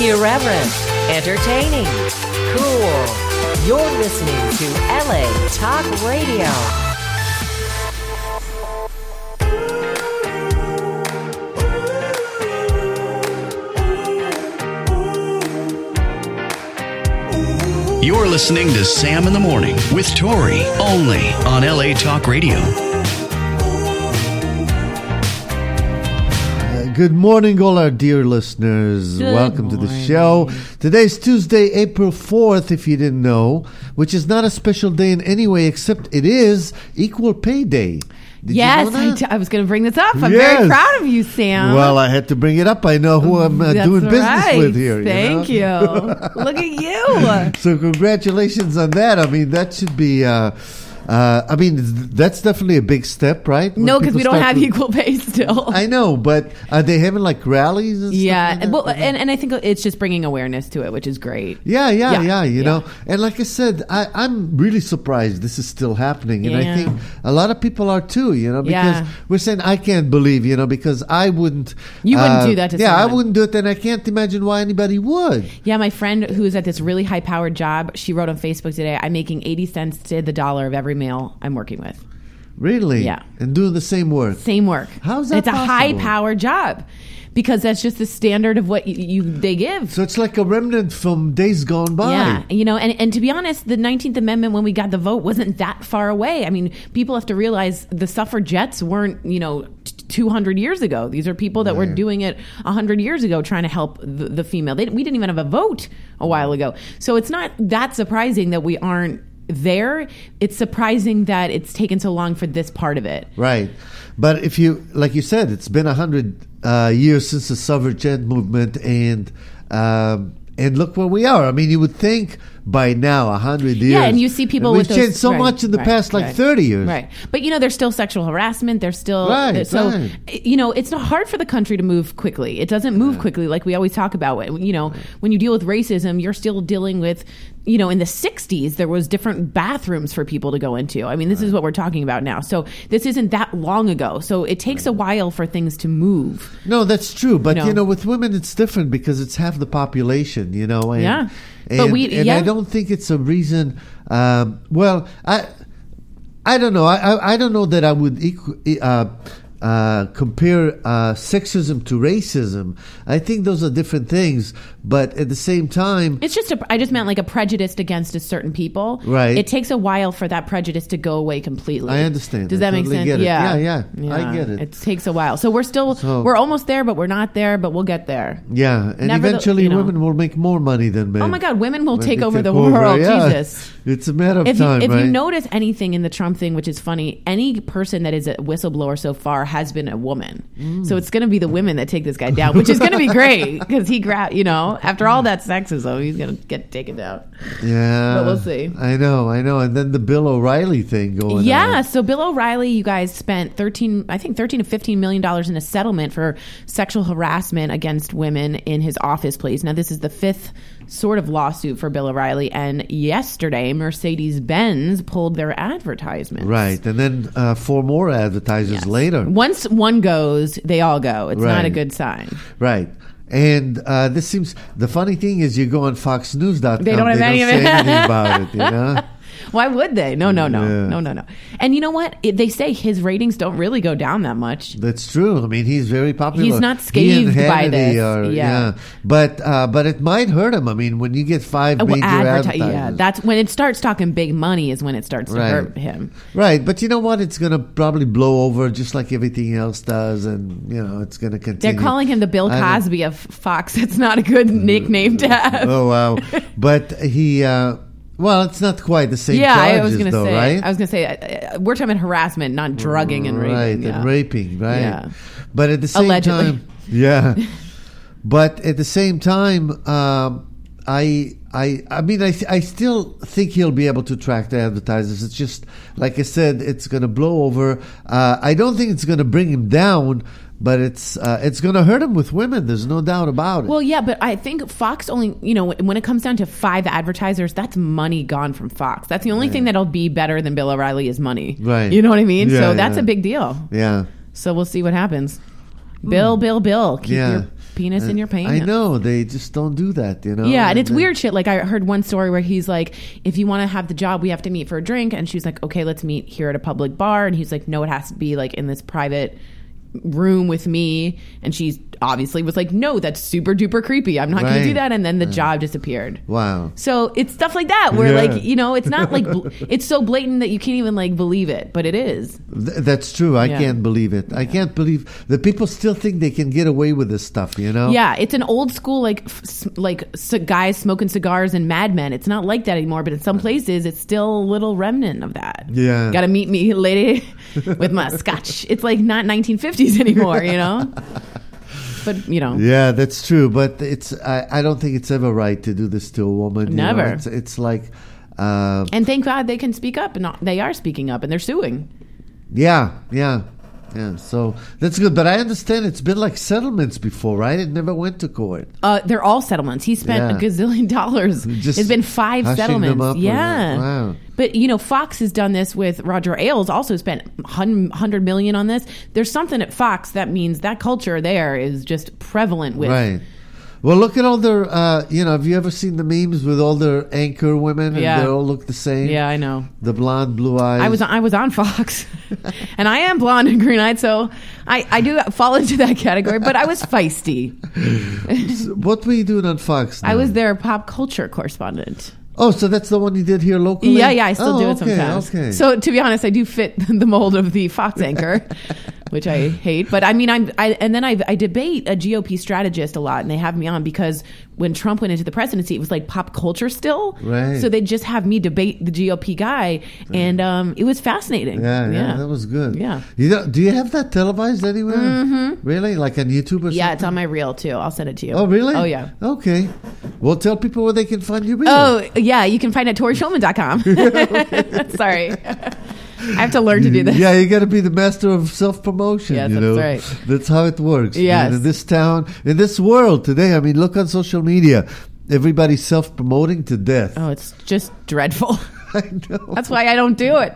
Irreverent, entertaining, cool. You're listening to LA Talk Radio. You're listening to Sam in the Morning with Tori, only on LA Talk Radio. Good morning, all our dear listeners. Welcome to the show. Today's Tuesday, April 4th, if you didn't know, which is not a special day in any way, except it is Equal Pay Day. Did yes, you know that? I was going to bring this up. I'm Yes. very proud of you, Sam. Well, I had to bring it up. I know who I'm That's doing business right. with here. Thank you. Look at you. So congratulations on that. I mean, that should be... that's definitely a big step, right? When No, because we people don't start have to- equal pay still. I know, but are they having like rallies and Yeah, stuff like well, that? and I think it's just bringing awareness to it, which is great. Yeah, Yeah, you yeah. know. And like I said, I'm really surprised this is still happening. And Yeah. I think a lot of people are too, you know, because Yeah. we're saying, I can't believe, you know, because I wouldn't. You wouldn't do that to Yeah, I someone. wouldn't do it, and I can't imagine why anybody would. Yeah, my friend who's at this really high-powered job, she wrote on Facebook today, I'm making 80 cents to the dollar of every male I'm working with. Really? Yeah. And doing the same work. Same work. How's that It's a possible? high-powered job because that's just the standard of what they give. So it's like a remnant from days gone by. Yeah, you know, and to be honest, the 19th Amendment, when we got the vote, wasn't that far away. I mean, people have to realize the suffragettes weren't, 200 years ago. These are people that were doing it 100 years ago trying to help the female. We didn't even have a vote a while ago. So it's not that surprising that we aren't there. It's surprising that it's taken so long for this part of it. Right. But if you, like you said, it's been 100 years since the suffragette movement, and look where we are. I mean, you would think by now, 100 years. Yeah, and you see people we've with those, changed so right, much in the right, past, like right, 30 years. Right. But, there's still sexual harassment. There's still... Right, right. It's not hard for the country to move quickly. It doesn't move quickly like we always talk about. When you deal with racism, you're still dealing with... in the 60s, there was different bathrooms for people to go into. I mean, this is what we're talking about now. So this isn't that long ago. So it takes a while for things to move. No, that's true. But, No. with women, it's different because it's half the population, And, Yeah. And, But I don't think it's a reason. I don't know. I don't know that I would compare sexism to racism. I think those are different things, but at the same time, It's just I just meant like a prejudice against a certain people. Right. It takes a while for that prejudice to go away completely. I understand. Does I that make totally sense? get it. Yeah. Yeah, I get it. It takes a while. So we're almost there, but we're not there, but we'll get there. yeah, and Never eventually the- women will make more money than men. Oh my God, women will When take they over take the world. yeah. Jesus. It's a matter of If time, you right? notice anything in the Trump thing, which is funny, any person that is a whistleblower so far has been a woman. So it's going to be the women that take this guy down, which is going to be great because he after all that sexism, he's going to get taken down. Yeah, But we'll see. I know. And then the Bill O'Reilly thing going Yeah, on. so Bill O'Reilly, you guys spent 13 to $15 million in a settlement for sexual harassment against women in his office place. Now, this is the fifth sort of lawsuit for Bill O'Reilly, and yesterday, Mercedes-Benz pulled their advertisements. Right, and then 4 more advertisers later. Once one goes, they all go. It's not a Right. good sign. Right. And this seems, the funny thing is you go on FoxNews.com, They don't have any of say it. anything about it, Why would they? No. Yeah. No. And you know what? They say his ratings don't really go down that much. That's true. I mean, he's very popular. He's not He and scathed by Hannity this. are- Yeah. But it might hurt him. I mean, when you get 5 major advertisers. Yeah, that's when it starts talking big money is when it starts to Right. hurt him. Right, but you know what? It's going to probably blow over just like everything else does, and it's going to continue. They're calling him the Bill I don't- Cosby of Fox. It's not a good nickname to have. Oh wow! But he, well, it's not quite the same. Yeah, charges, I was going to though, say. right? I was going to say we're talking about harassment, not drugging and raping. Right, Yeah. and raping, right? Yeah. But at the same Allegedly. time, yeah. But at the same time, I mean, I still think he'll be able to track the advertisers. It's just, like I said, it's going to blow over. I don't think it's going to bring him down, but it's going to hurt him with women. There's no doubt about it. Well, yeah, but I think Fox only, when it comes down to 5 advertisers, that's money gone from Fox. That's the only thing that'll be better than Bill O'Reilly is money. Right. You know what I mean? Yeah, So that's yeah. a big deal. Yeah. So we'll see what happens. Bill, keep your penis in your pants. I know, they just don't do that, you know. Yeah, and it's weird shit. Like, I heard one story where he's like, if you want to have the job, we have to meet for a drink. And she's like, okay, let's meet here at a public bar. And he's like, no, it has to be like in this private room with me. And she obviously was like, no, that's super duper creepy. I'm not going to do that. And then the job disappeared. Wow. So it's stuff like that where like, you know, it's not like it's so blatant that you can't even like believe it, but it is. That's true. I can't believe it. I can't believe that people still think they can get away with this stuff, you know. Yeah, it's an old school like guys smoking cigars and Mad Men. It's not like that anymore, but in some places it's still a little remnant of that. Yeah. Got to meet me, lady, with my scotch. It's like not 1950s anymore, you know. But you know, yeah, that's true. But it's I don't think it's ever right to do this to a woman. Never. You know? It's like, and thank God they can speak up, and they are speaking up, and they're suing. Yeah. So that's good. But I understand it's been like settlements before, right? It never went to court. They're all settlements. He spent a gazillion dollars. It's been 5 settlements. Yeah. Wow. But you know, Fox has done this with Roger Ailes. Also spent $100 million on this. There's something at Fox that means that culture there is just prevalent with. Right. Well, look at all their, have you ever seen the memes with all their anchor women and they all look the same? Yeah, I know. The blonde, blue eyes. I was on Fox and I am blonde and green-eyed, so I do fall into that category, but I was feisty. What were you doing on Fox now? I was their pop culture correspondent. Oh, so that's the one you did here locally? Yeah, I still do it sometimes. Okay. So to be honest, I do fit the mold of the Fox anchor, which I hate. But I mean, I debate a GOP strategist a lot, and they have me on because when Trump went into the presidency, it was like pop culture still. Right. So they just have me debate the GOP guy, and it was fascinating. Yeah, that was good. Yeah. Do you have that televised anywhere? Mm-hmm. Really? Like on YouTube or something? Yeah, it's on my reel too. I'll send it to you. Oh, really? Oh, yeah. Okay. Well, tell people where they can find your reel. Oh, yeah, you can find it at ToriShulman.com. Sorry. I have to learn to do this. Yeah, you got to be the master of self-promotion. Yes, you know? that's right. That's how it works. Yes. And in this town, in this world today, I mean, look on social media. Everybody's self-promoting to death. Oh, it's just dreadful. I know. That's why I don't do it.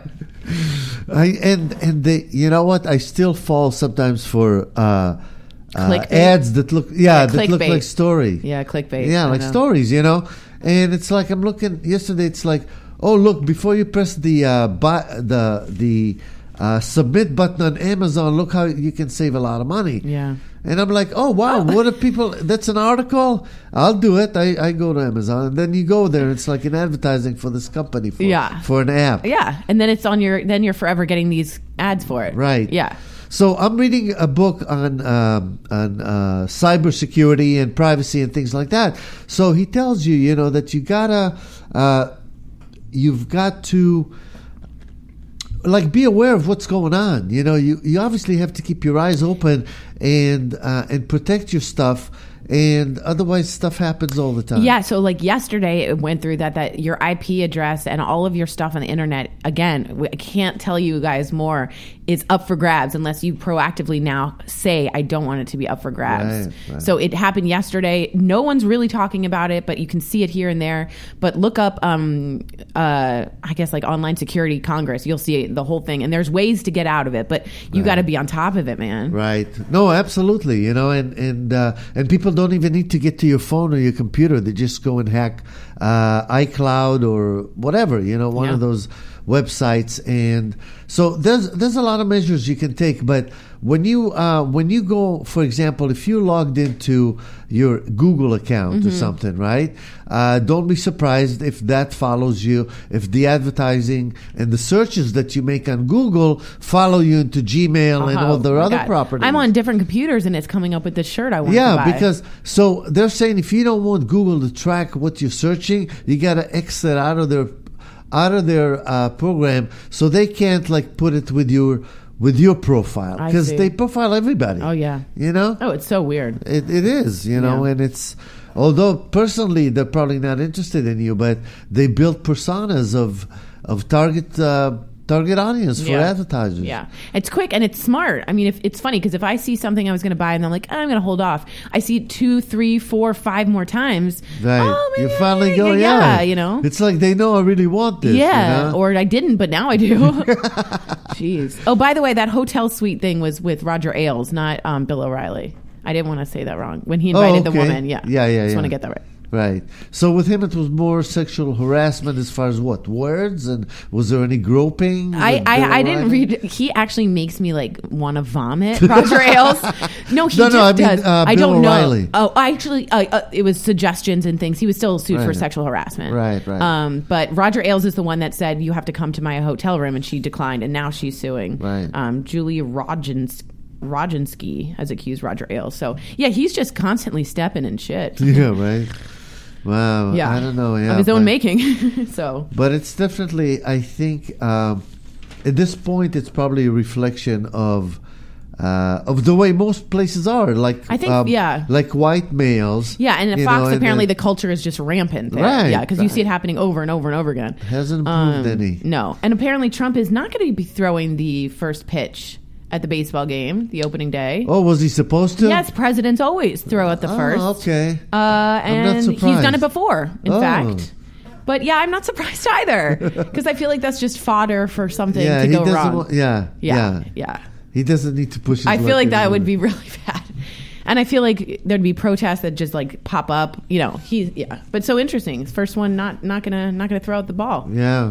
You know what? I still fall sometimes for Clickbait. ads that look like story. Yeah, clickbait. Yeah, like stories, you know. And it's like I'm looking yesterday. It's like, oh look, before you press the submit button on Amazon, look how you can save a lot of money. Yeah. And I'm like, oh wow, what if people? That's an article. I'll do it. I go to Amazon, and then you go there. It's like an advertising for this company for an app. Yeah, and then it's on then you're forever getting these ads for it. Right. Yeah. So I'm reading a book on cybersecurity and privacy and things like that. So he tells you, you know, that you've got to like be aware of what's going on. You know, you obviously have to keep your eyes open and protect your stuff. And otherwise, stuff happens all the time. Yeah, so like yesterday, it went through that your IP address and all of your stuff on the internet, again, I can't tell you guys more, is up for grabs unless you proactively now say, I don't want it to be up for grabs. Right. So it happened yesterday. No one's really talking about it, but you can see it here and there. But look up, I guess, like Online Security Congress. You'll see the whole thing. And there's ways to get out of it, but you got to be on top of it, man. Right. No, absolutely. You know, and people don't even need to get to your phone or your computer. They just go and hack iCloud or whatever, you know, one of those websites. And so there's a lot of measures you can take. But when you go, for example, if you logged into your Google account or something, right? Don't be surprised if that follows you, if the advertising and the searches that you make on Google follow you into Gmail and all their other properties. I'm on different computers and it's coming up with this shirt I want to buy. Yeah, because so they're saying if you don't want Google to track what you're searching, you got to exit out of their program so they can't like put it with your profile because they profile everybody. Oh yeah, you know. Oh, it's so weird. It is, you know, and it's although personally they're probably not interested in you, but they build personas of target audience for advertisers. Yeah, it's quick and it's smart. I mean, if it's funny because if I see something I was going to buy and I'm like, I'm going to hold off, I see it 2, 3, 4, 5 more times. Right. Oh, you finally go, you know. It's like they know I really want this. Yeah, you know? or I didn't, but now I do. Jeez. Oh, by the way, that hotel suite thing was with Roger Ailes, not Bill O'Reilly. I didn't want to say that wrong. When he invited the woman, Yeah. Just want to get that right. Right. So with him, it was more sexual harassment as far as what? Words? And was there any groping? I didn't read. He actually makes me like want to vomit, Roger Ailes. No, he does. I Bill don't O'Reilly. know. Oh, actually, it was suggestions and things. He was still sued for sexual harassment. Right. But Roger Ailes is the one that said, you have to come to my hotel room, and she declined, and now she's suing. Right. Julia Rodzinski has accused Roger Ailes. So, yeah, he's just constantly stepping in shit. Yeah, right. Wow. Yeah. I don't know. Yeah, of his own making. So. But it's definitely, I think, at this point, it's probably a reflection of the way most places are. Like, I think, like white males. Yeah, and at Fox, apparently the culture is just rampant there. Right. Yeah, because you see it happening over and over and over again. Hasn't improved any. No. And apparently Trump is not going to be throwing the first pitch at the baseball game, the opening day. Oh, was he supposed to? Yes, presidents always throw at the first. Okay. And he's done it before, in fact. But yeah, I'm not surprised either, because I feel like that's just fodder for something to go wrong. Yeah. He doesn't need to push his I feel like that luck would be really bad. And I feel like there'd be protests that just like pop up. You know, But so interesting. First one not gonna throw out the ball. Yeah.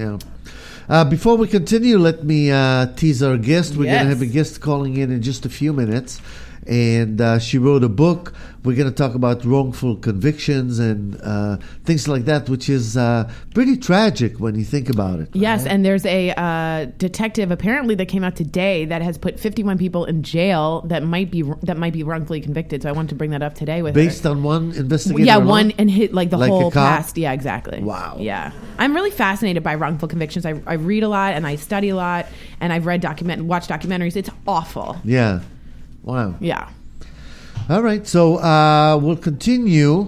Before we continue, let me tease our guest. We're going to have a guest calling in just a few minutes. And she wrote a book. We're going to talk about wrongful convictions and things like that, which is pretty tragic when you think about it. Yes, and there's a detective apparently that came out today that has put 51 people in jail that might be wrongfully convicted. So I wanted to bring that up today with based her. on one investigator. Yeah, alone? one and hit like the whole a cop? past. Yeah, exactly. Wow. Yeah, I'm really fascinated by wrongful convictions. I read a lot and I study a lot, and I've read watched documentaries. It's awful. Yeah. Wow. Yeah. All right, so we'll continue.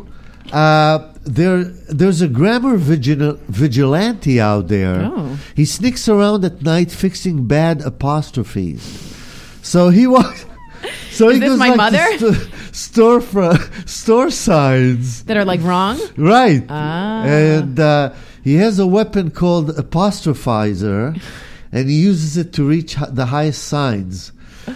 There's a grammar vigilante out there. Oh. He sneaks around at night fixing bad apostrophes. So he walks. So Is he this goes my like mother? to store signs That are like wrong. right, Ah. and he has a weapon called apostrophizer, and he uses it to reach the highest signs.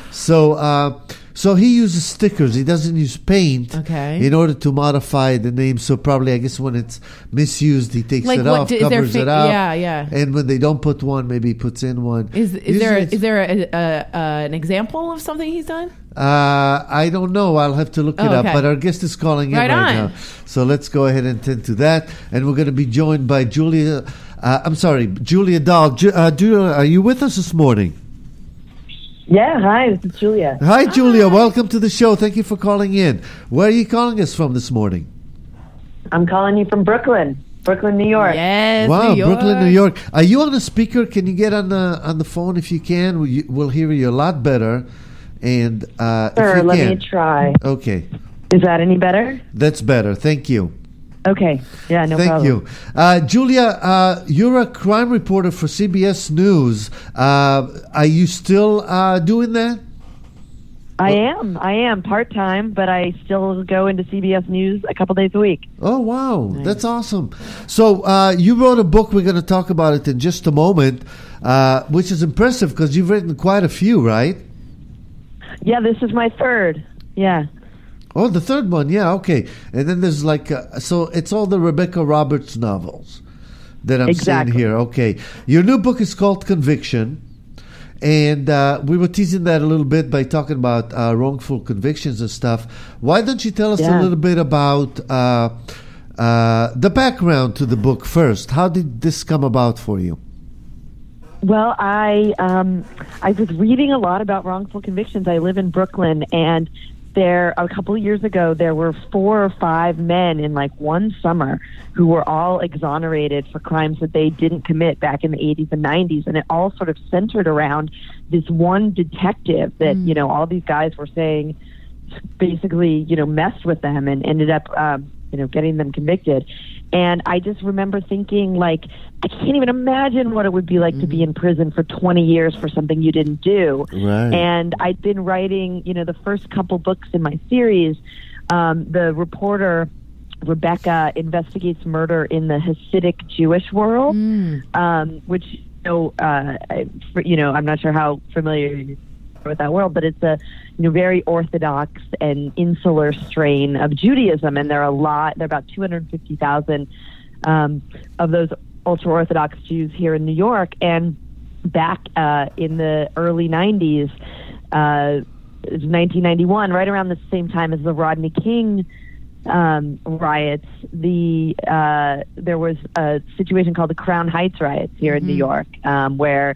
So he uses stickers. He doesn't use paint in order to modify the name. So probably, I guess, when it's misused, he takes it off, covers it up. Yeah. And when they don't put one, maybe he puts in one. Is there an example of something he's done? I don't know. I'll have to look it up. Okay. But our guest is calling in Right on. now. So let's go ahead and tend to that. And we're going to be joined by Julia. Julia Dahl. Julia, are you with us this morning? Yeah, hi, this is Julia. Hi, Julia. Welcome to the show. Thank you for calling in. Where are you calling us from this morning? I'm calling you from Brooklyn, New York. Yes, wow, New York. Brooklyn, New York. Are you on a speaker? Can you get on the phone if you can? We'll hear you a lot better. And sure, let me try. Okay. Is that any better? That's better. Thank you. Okay. Yeah, no problem. Thank you. Julia, you're a crime reporter for CBS News. Are you still doing that? I am part-time, but I still go into CBS News a couple days a week. Oh, wow. Nice. That's awesome. So you wrote a book. We're going to talk about it in just a moment, which is impressive because you've written quite a few, right? Yeah, this is my third. Yeah. Oh, the third one. Yeah, okay. And then there's so it's all the Rebecca Roberts novels that I'm seeing here. Okay. Your new book is called Conviction. And we were teasing that a little bit by talking about wrongful convictions and stuff. Why don't you tell us a little bit about the background to the book first? How did this come about for you? Well, I was reading a lot about wrongful convictions. I live in Brooklyn, and a couple of years ago, there were 4 or 5 men in like one summer who were all exonerated for crimes that they didn't commit back in the 80s and 90s. And it all sort of centered around this one detective that, all these guys were saying basically, messed with them and ended up, getting them convicted. And I just remember thinking, like, I can't even imagine what it would be like to be in prison for 20 years for something you didn't do. Right. And I'd been writing, the first couple books in my series. The reporter, Rebecca, investigates murder in the Hasidic Jewish world, which, I'm not sure how familiar with that world, but it's a very orthodox and insular strain of Judaism, and there are about 250,000 of those ultra Orthodox Jews here in New York. And back in the early 90s, 1991, right around the same time as the Rodney King riots, there was a situation called the Crown Heights riots here in New York, where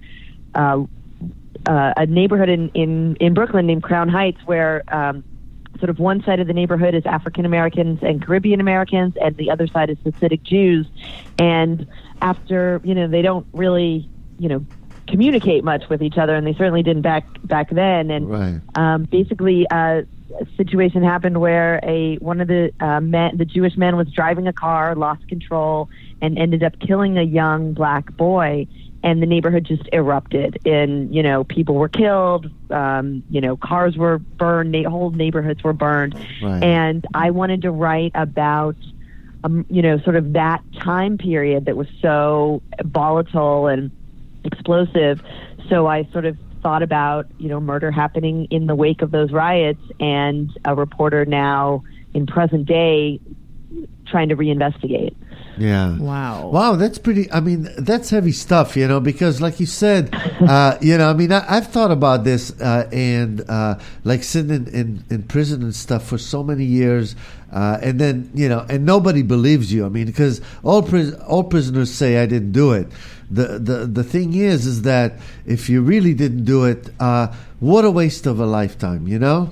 a neighborhood in Brooklyn named Crown Heights, where sort of one side of the neighborhood is African Americans and Caribbean Americans, and the other side is Hasidic Jews. And after, they don't really, communicate much with each other, and they certainly didn't back then. And basically, a situation happened where one of the Jewish men was driving a car, lost control, and ended up killing a young black boy. And the neighborhood just erupted, and people were killed. Cars were burned. Whole neighborhoods were burned. And I wanted to write about, sort of that time period that was so volatile and explosive. So I sort of thought about, murder happening in the wake of those riots, and a reporter now in present day trying to reinvestigate. Yeah. Wow. That's pretty. I mean, that's heavy stuff, because like you said, I've thought about this and like sitting in prison and stuff for so many years, and then and nobody believes you. I mean, because all prisoners say I didn't do it. The thing is that if you really didn't do it, what a waste of a lifetime,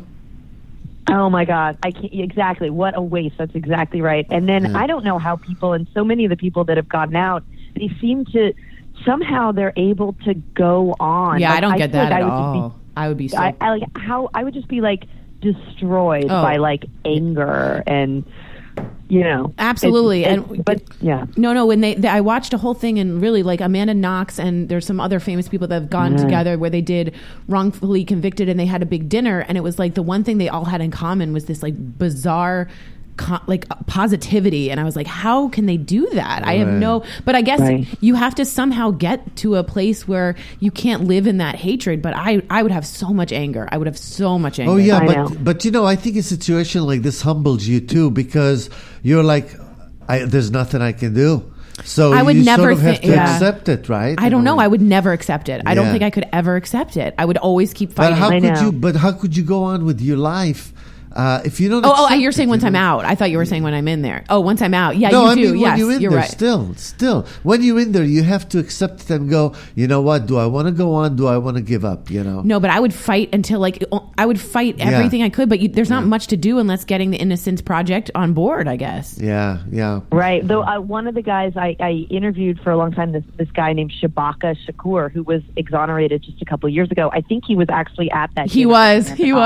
Oh my God! I can't, exactly. What a waste. That's exactly right. And then I don't know how people, and so many of the people that have gotten out, they seem to somehow they're able to go on. Yeah, I don't get that at all. I would be so. I would just be like destroyed by like anger and. Absolutely. No, when I watched a whole thing, and really like Amanda Knox, and there's some other famous people that have gone together where they did Wrongfully Convicted, and they had a big dinner, and it was like the one thing they all had in common was this like bizarre positivity, and I was like, how can they do that? I have but I guess you have to somehow get to a place where you can't live in that hatred. But I would have so much anger. I would have so much anger. Oh yeah, but I think a situation like this humbles you too, because you're like, there's nothing I can do. So I would you never sort of have to accept it, right? I don't know. I would never accept it. I don't think I could ever accept it. I would always keep fighting. But how could you go on with your life? If you don't, you're saying once I'm out. I thought you were saying when I'm in there. Oh, once I'm out. Yeah, no, you do. Mean, yes, when you're in you're there, right. Still, when you're in there, you have to accept it and go. You know what? Do I want to go on? Do I want to give up? No, but I would fight until I would fight everything I could. But there's not much to do unless getting the Innocence Project on board, I guess. Yeah. Right. Though one of the guys I interviewed for a long time, this guy named Shabaka Shakur, who was exonerated just a couple of years ago. I think he was actually at that. He was.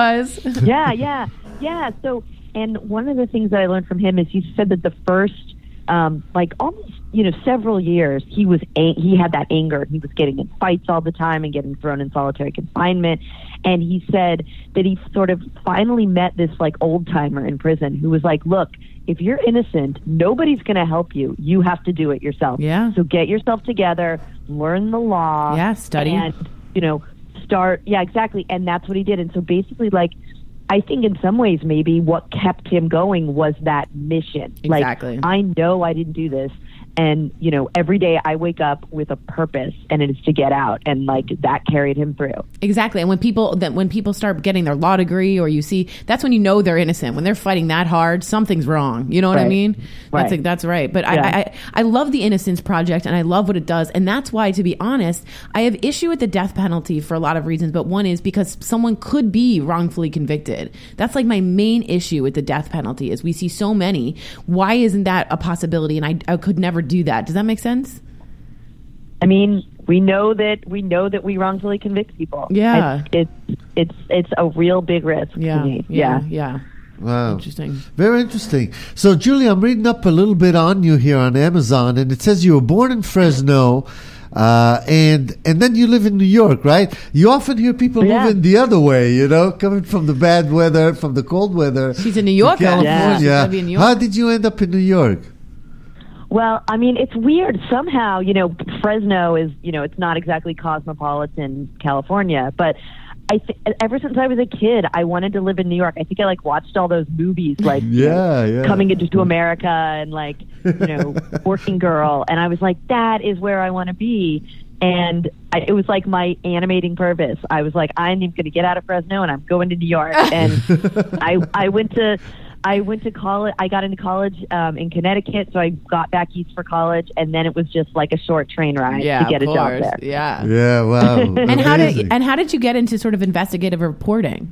Yeah. So. And one of the things that I learned from him is he said that the first, almost, several years, he had that anger. He was getting in fights all the time and getting thrown in solitary confinement. And he said that he sort of finally met this like old timer in prison who was like, look, if you're innocent, nobody's going to help you. You have to do it yourself. Yeah. So get yourself together, learn the law. Yeah, study. And, start. Yeah, exactly. And that's what he did. And so basically, I think in some ways maybe what kept him going was that mission. Exactly. I know I didn't do this. And, every day I wake up with a purpose, and it is to get out. And that carried him through. Exactly. And when people start getting their law degree, or you see, that's when you know they're innocent. When they're fighting that hard, something's wrong. You know what I mean? Right. That's right. But I love the Innocence Project, and I love what it does. And that's why, to be honest, I have issue with the death penalty for a lot of reasons. But one is because someone could be wrongfully convicted. That's like my main issue with the death penalty is we see so many. Why isn't that a possibility? And I could never do that. Does that make sense? I mean, we know that we wrongfully convict people. Yeah, it's a real big risk. Yeah. Wow, interesting. Very interesting. So, Julie, I'm reading up a little bit on you here on Amazon, and it says you were born in Fresno, and then you live in New York, right? You often hear people moving the other way, coming from the bad weather, from the cold weather. She's a New Yorker. California. Yeah. She's in New York. How did you end up in New York? Well, I mean, it's weird. Somehow, Fresno is, it's not exactly cosmopolitan California, but ever since I was a kid, I wanted to live in New York. I think I watched all those movies, Coming into America and Working Girl, and I was like, that is where I want to be. And it was like my animating purpose. I was like, I'm going to get out of Fresno and I'm going to New York. And I went to college. I got into college in Connecticut, so I got back east for college, and then it was just like a short train ride to get a job there. Yeah. Yeah. Wow. And how did you get into sort of investigative reporting?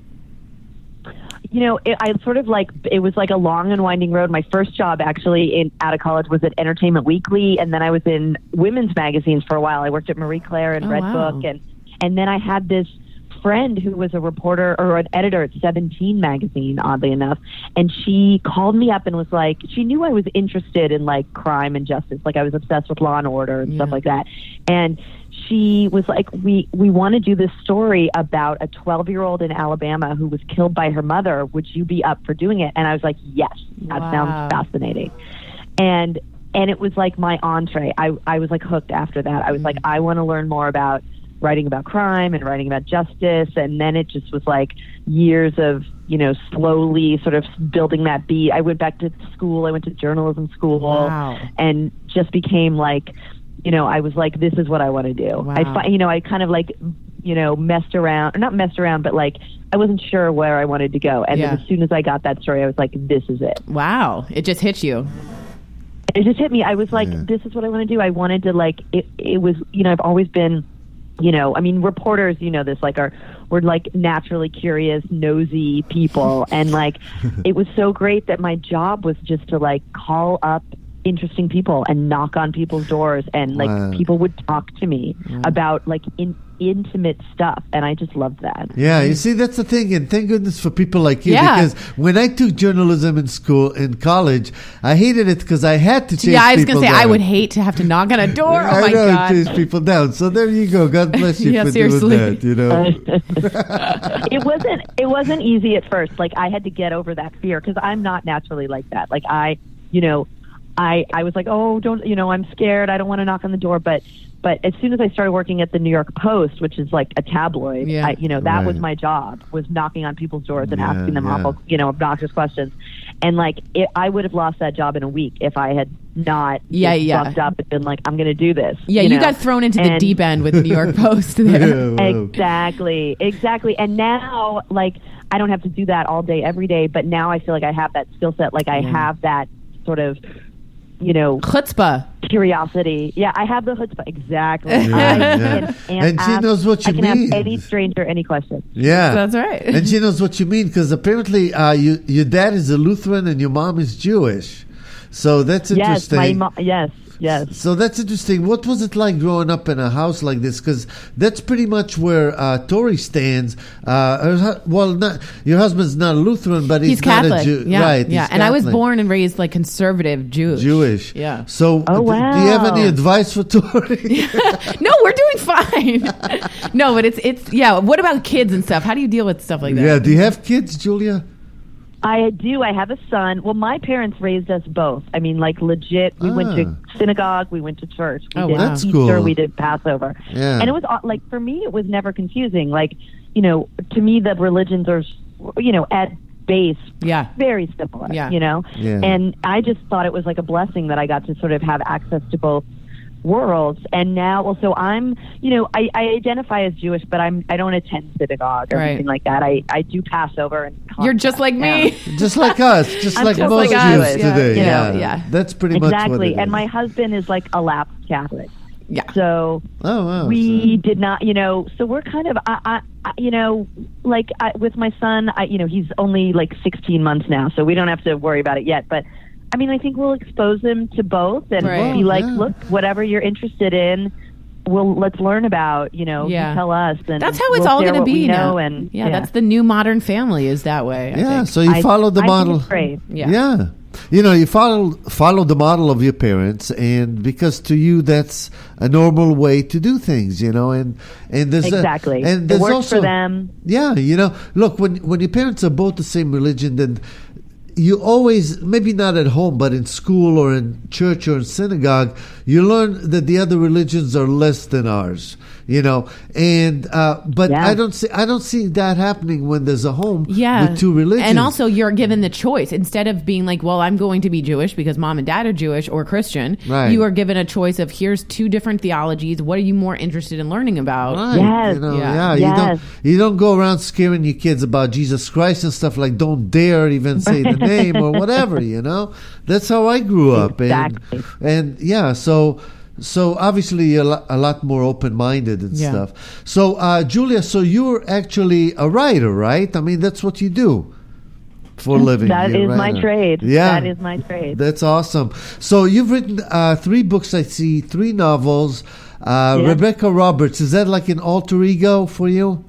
It was like a long and winding road. My first job actually out of college was at Entertainment Weekly, and then I was in women's magazines for a while. I worked at Marie Claire and Redbook, and then I had this friend who was a reporter or an editor at 17 magazine, oddly enough, and she called me up and was like, she knew I was interested in crime and justice, I was obsessed with Law and Order and stuff like that, and she was like, we want to do this story about a 12-year-old in Alabama who was killed by her mother. Would you be up for doing it? And I was like, yes, that sounds fascinating. And it was like my entree. I was hooked after that. I was like, I want to learn more about writing about crime and writing about justice. And then it just was years of, slowly sort of building that beat. I went back to school. I went to journalism school and just became I was like, this is what I want to do. Wow. I kind of messed around, or not messed around, but I wasn't sure where I wanted to go. And then as soon as I got that story, I was like, this is it. Wow. It just hit you. It just hit me. I was like, this is what I want to do. I wanted to it was, I've always been, reporters, this, we're naturally curious, nosy people. And it was so great that my job was just to call up interesting people and knock on people's doors, and people would talk to me about intimate stuff, and I just loved that. Yeah, you see, that's the thing, and thank goodness for people like you, because when I took journalism in college, I hated it because I had to chase people down. Yeah, I was going to say, I would hate to have to knock on a door. Oh my God. Chase people down. So there you go. God bless you for doing that, It wasn't easy at first. I had to get over that fear, because I'm not naturally like that. I was like, oh, don't, I'm scared. I don't want to knock on the door. But as soon as I started working at the New York Post, which is a tabloid, that was my job, was knocking on people's doors and asking them awful, obnoxious questions. And I would have lost that job in a week if I had not bucked up and been like, I'm going to do this. Yeah, you got thrown into the deep end with the New York Post there. Exactly. And now, I don't have to do that all day, every day. But now I feel like I have that skill set. I have that sort of, chutzpah, curiosity. Yeah, I have the chutzpah. Exactly. And she knows what you mean. I can ask any stranger any question. Yeah, that's right. And she knows what you mean, because apparently your dad is a Lutheran and your mom is Jewish. So that's interesting. Yes. So that's interesting. What was it like growing up in a house like this? Because that's pretty much where Tori stands. Your husband's not a Lutheran, but he's Catholic. Not a Jew. Yeah, right? Yeah, and I was born and raised conservative Jewish. Yeah. So do you have any advice for Tori? No, we're doing fine. No, but it's what about kids and stuff? How do you deal with stuff like that? Yeah. Do you have kids, Julia? I do. I have a son. Well, my parents raised us both. I mean, legit. We went to synagogue. We went to church. We did that's Easter. Cool. We did Passover. Yeah. And it was for me, it was never confusing. To me, the religions are, at base, very similar. Yeah. And I just thought it was a blessing that I got to sort of have access to both worlds. And now, so I'm, I identify as Jewish, but I don't attend synagogue or anything like that. I do Passover. And you're just like me. Just like us. Just like most Jews today. Yeah. That's pretty much what exactly. it is. And my husband is a lapsed Catholic. Yeah. So we did not, so we're kind of, with my son, he's only 16 months now, so we don't have to worry about it yet. But I mean, I think we'll expose them to both and be look, whatever you're interested in, let's learn about, you tell us. And that's how it's all going to be now. And that's the new modern family is that way. I think. So you follow the model. Think it's great. Yeah. You follow the model of your parents, and because to you that's a normal way to do things, and there's exactly, and there's it works also for them. Yeah, look, when your parents are both the same religion, then you always, maybe not at home, but in school or in church or in synagogue, you learn that the other religions are less than ours, and but Yeah. I don't see that happening when there's a home Yeah. with two religions. And also you're given the choice. Instead of being like, well, I'm going to be Jewish because mom and dad are Jewish or Christian, Right. you are given a choice of here's two different theologies. What are you more interested in learning about? Right. Yes. Yeah. Yes. You don't go around scaring your kids about Jesus Christ and stuff like don't dare even say the name or whatever, That's how I grew up. Exactly. And yeah, so obviously you're a lot more open-minded and Yeah. stuff. So Julia, so you're actually a writer, right? I mean, that's what you do for a living. That You're a is my writer. trade. Yeah. That is my trade. That's awesome. So you've written 3 books, I see, 3 novels. Rebecca Roberts, is that like an alter ego for you?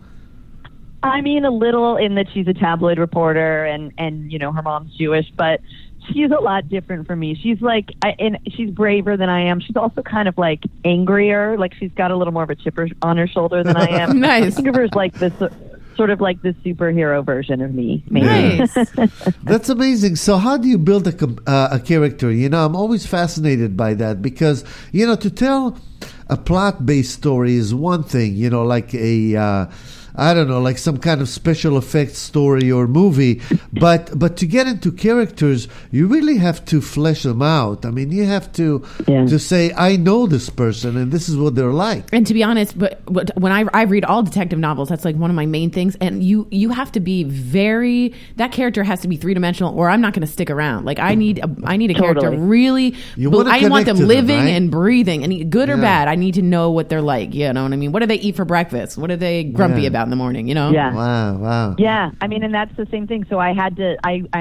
I mean, a little in that she's a tabloid reporter and her mom's Jewish, but she's a lot different from me. She's like, and she's braver than I am. She's also kind of like angrier. Like she's got a little more of a chip on her shoulder than I am. Nice. I think of her as like this sort of like the superhero version of me. Maybe. Nice. That's amazing. So how do you build a character? I'm always fascinated by that because, to tell a plot-based story is one thing, like a... I don't know, like some kind of special effects story or movie, but to get into characters, you really have to flesh them out. I mean, you have to say, I know this person and this is what they're like. And to be honest, but when I read all detective novels, that's like one of my main things. And you have to be that character has to be 3-dimensional, or I'm not going to stick around. Like I need a character really. I want them living and breathing, and good or bad. I need to know what they're like. You know what I mean? What do they eat for breakfast? What are they grumpy about in the morning? Yeah. Wow. Yeah. I mean, and that's the same thing. So I had to.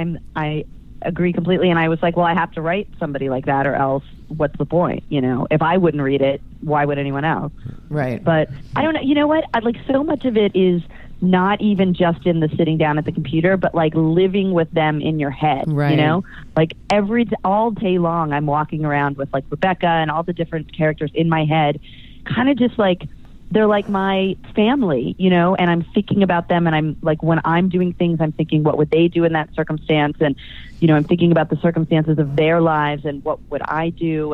I agree completely, and I was like, well, I have to write somebody like that, or else what's the point? If I wouldn't read it, why would anyone else? Right. But I don't know. You know what? So much of it is not even just in the sitting down at the computer, but like living with them in your head. Right. Like all day long, I'm walking around with like Rebecca and all the different characters in my head, kind of just like. They're like my family, and I'm thinking about them, and I'm like, when I'm doing things, I'm thinking, what would they do in that circumstance? And, I'm thinking about the circumstances of their lives and what would I do?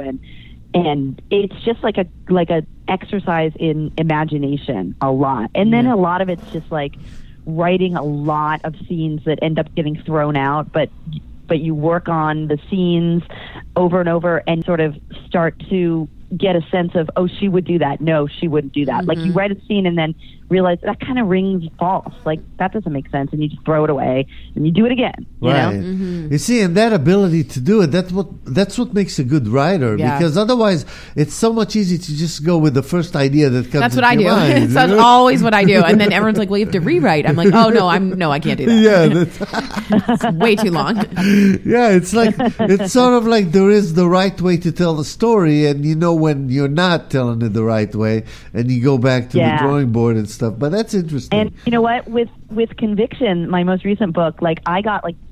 And it's just like a exercise in imagination a lot. And then a lot of it's just like writing a lot of scenes that end up getting thrown out, but you work on the scenes over and over and sort of start to get a sense of, oh, she would do that. No, she wouldn't do that. Like you write a scene and then realize that kind of rings false. Like that doesn't make sense, and you just throw it away and you do it again. You know? You see, and that ability to do it, that's what makes a good writer. Yeah. Because otherwise, it's so much eeasier to just go with the first idea that comes. That's what I do. Mind. That's always what I do. And then everyone's like, well, you have to rewrite. I'm like, oh no, I can't do that. Yeah, It's way too long. yeah. It's like it's sort of like there is the right way to tell the story, and when you're not telling it the right way, and you go back to the drawing board and stuff. But that's interesting. And you know what? With Conviction, my most recent book, like I got like